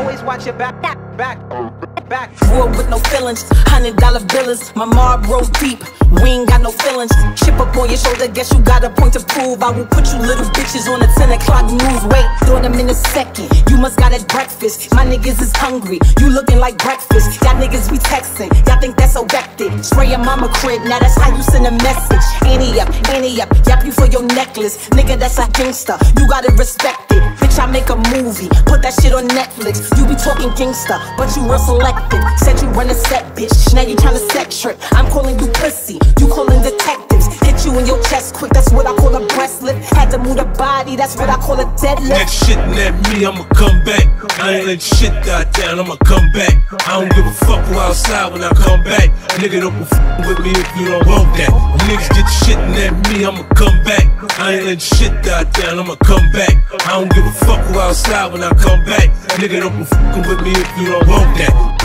always watch your back. War with no feelings, $100 billings. My mob rolls deep, we ain't got no feelings. Chip up on your shoulder, guess you got a point to prove. I will put you little bitches on the 10 o'clock news. Wait, doing them in a second. You must got at breakfast. My niggas is hungry, you looking like breakfast. Y'all niggas be texting, y'all think that's so vected. Spray your mama crib, now that's how you send a message. Ante up, yap you for your necklace. Nigga, that's a gangster, you gotta respect it. Bitch, I make a movie, put that shit on Netflix. You be talking gangster, but you real selective. Said you run a set, bitch, now you tryna set trip. I'm calling you pussy, you calling detectives. Hit you in your chest quick, that's what I call a breast lift. Had to move the body, that's what I call a deadlift. Next shitting at me, I'ma come back. I ain't letting shit die down, I'ma come back. I don't give a fuck who outside when I come back. Nigga, don't be f***ing with me if you don't want that. Niggas get shitting at me, I'ma come back. I ain't letting shit die down, I'ma come back. I don't give a fuck who outside when I come back. Nigga, don't be f***ing with me if you don't want that.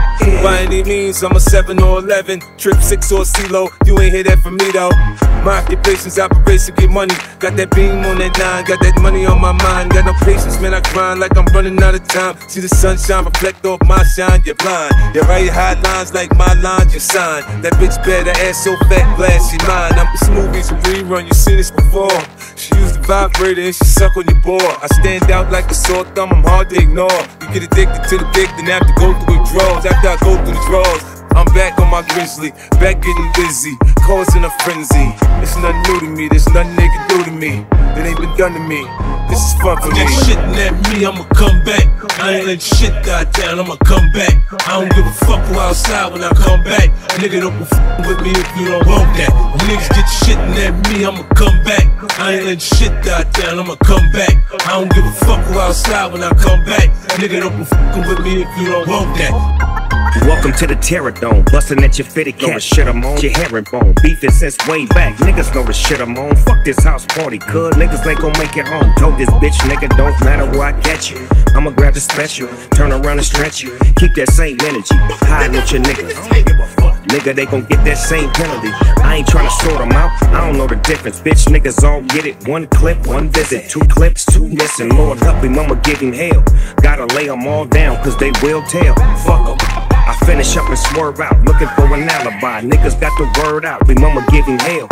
By any means, I'm a 7 or 11, trip 6 or CeeLo, you ain't hear that from me though. My occupation's operation, get money. Got that beam on that 9, got that money on my mind. Got no patience, man, I grind like I'm running out of time. See the sunshine reflect off my shine, you're blind. You write high lines like my lines, you sign. That bitch bad, her ass so fat, glad she mine. I'm this movie's a rerun, you seen this before. She used the vibrator and she suck on your ball. I stand out like a sore thumb, I'm hard to ignore. You get addicted to the dick, then have to go through withdrawals. After I go through the drawers, I'm back on my grizzly, back getting busy, causing a frenzy. It's nothing new to me, there's nothing they can do to me that ain't been done to me. This is fun for me. Next shitting at me, I'ma come back. I ain't letting shit die down, I'ma come back. I don't give a fuck who outside when I come back. Nigga, don't be f***ing with me if you don't want that. Niggas get shitting at me, I'ma come back. I ain't letting shit die down, I'ma come back. I don't give a fuck who outside when I come back. Nigga, don't be f***ing with me if you don't want that. Welcome to the Terror Dome, bustin' at your fitted cat. Shit I'm on, your herringbone, beefing since way back. Niggas know the shit I'm on, fuck this house party, cuz niggas ain't gon' make it home. Told this bitch, nigga, don't matter where I catch you. I'ma grab the special, turn around and stretch you. Keep that same energy, hiding with your niggas. Nigga, they gon' get that same penalty. I ain't tryna sort them out, I don't know the difference. Bitch, niggas all get it, one clip, one visit. 2 clips, 2 missing. Lord help him, I'ma give him hell. Gotta lay them all down, cause they will tell. Fuck them. I finish up and swerve out, looking for an alibi. Niggas got the word out, we mama giving hell.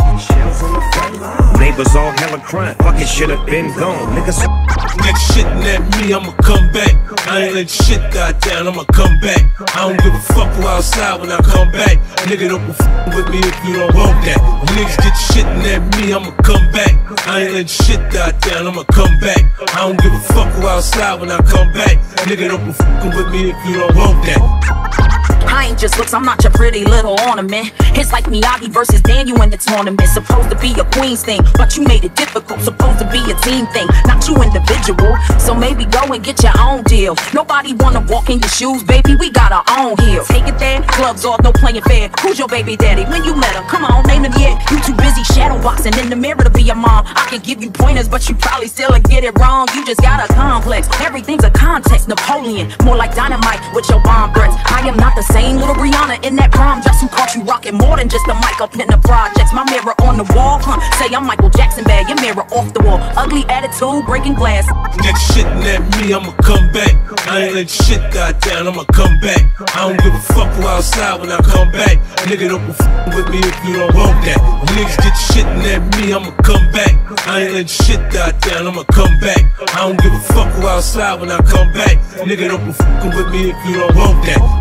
Neighbors all hella crying, fucking should've been gone. Niggas next shitting at me, I'ma come back. I ain't letting shit die down, I'ma come back. I don't give a fuck who outside when I come back. Nigga, don't be f***ing with me if you don't want that. Niggas get shitting at me, I'ma come back. I ain't letting shit die down, I'ma come back. I don't give a fuck who outside when I come back. Nigga, don't be f***ing with me if you don't want that. I ain't just looks, I'm not your pretty little ornament. It's like Miyagi versus Daniel in the tournament. Supposed to be a queen's thing, but you made it difficult. Supposed to be a team thing, not you individual. So maybe go and get your own deal. Nobody wanna walk in your shoes, baby, we got our own heels. Take it there, clubs off, no playing fair. Who's your baby daddy? When you met him, come on, name him yet. You too busy shadow boxing in the mirror to be your mom. I can give you pointers, but you probably still get it wrong. You just got a complex, everything's a context. Napoleon, more like dynamite with your bomb threats. I am not the same little Rihanna in that prom dress who caught you rocking more than just a mic up in the projects. My mirror on the wall, say I'm Michael Jackson bag. Your mirror off the wall, ugly attitude, breaking glass. Next shitting at me, I'ma come back. I ain't letting shit die down, I'ma come back. I don't give a fuck who outside when I come back. Nigga, don't be f***ing with me if you don't want that. Niggas get shitting at me, I'ma come back. I ain't letting shit die down, I'ma come back. I don't give a fuck who outside when I come back. Nigga, don't be f***ing with me if you don't want that.